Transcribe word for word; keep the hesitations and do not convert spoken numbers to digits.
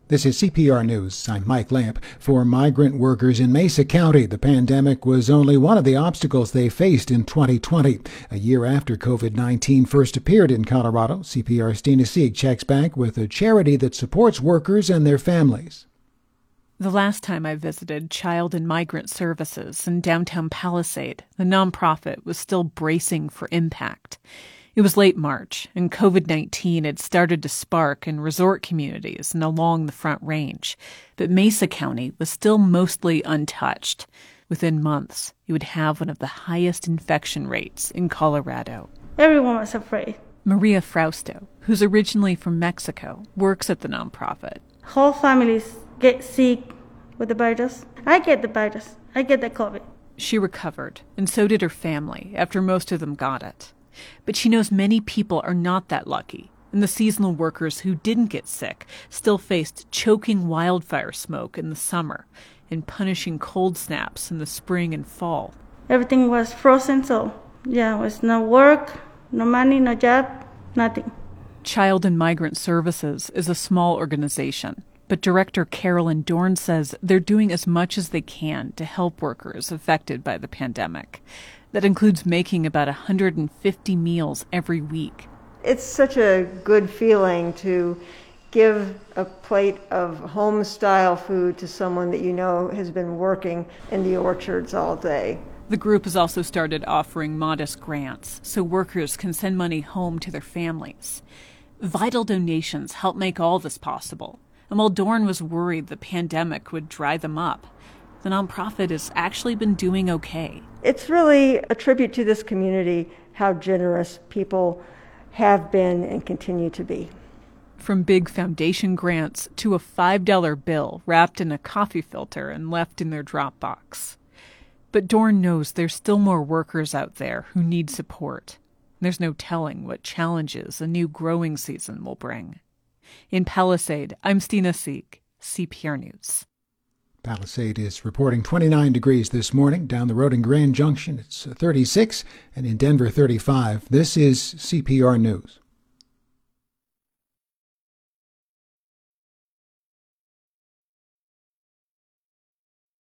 This is C P R News. I'm Mike Lamp. For migrant workers in Mesa County, the pandemic was only one of the obstacles they faced in twenty twenty. A year after COVID nineteen first appeared in Colorado, C P R's Dina Sieg checks back with a charity that supports workers and their families. The last time I visited Child and Migrant Services in downtown Palisade, the nonprofit was still bracing for impact. It was late March, and COVID nineteen had started to spark in resort communities and along the Front Range. But Mesa County was still mostly untouched. Within months, it would have one of the highest infection rates in Colorado. Everyone was afraid. Maria Frausto, who's originally from Mexico, works at the nonprofit. Whole families get sick with the virus. I get the virus. I get the COVID. She recovered, and so did her family after most of them got it. But she knows many people are not that lucky, and the seasonal workers who didn't get sick still faced choking wildfire smoke in the summer and punishing cold snaps in the spring and fall. Everything was frozen, so yeah, it was no work, no money, no job, nothing. Child and Migrant Services is a small organization, but Director Carolyn Dorn says they're doing as much as they can to help workers affected by the pandemic. That includes making about one hundred fifty meals every week. It's such a good feeling to give a plate of home-style food to someone that you know has been working in the orchards all day. The group has also started offering modest grants so workers can send money home to their families. Vital donations help make all this possible. And while Dorn was worried the pandemic would dry them up, the nonprofit has actually been doing okay. It's really a tribute to this community, how generous people have been and continue to be. From big foundation grants to a five dollar bill wrapped in a coffee filter and left in their drop box. But Dorn knows there's still more workers out there who need support. There's no telling what challenges a new growing season will bring. In Palisade, I'm Dina Sieg, C P R News. Palisade is reporting twenty-nine degrees this morning. Down the road in Grand Junction, it's thirty-six, and in Denver, thirty-five. This is C P R News.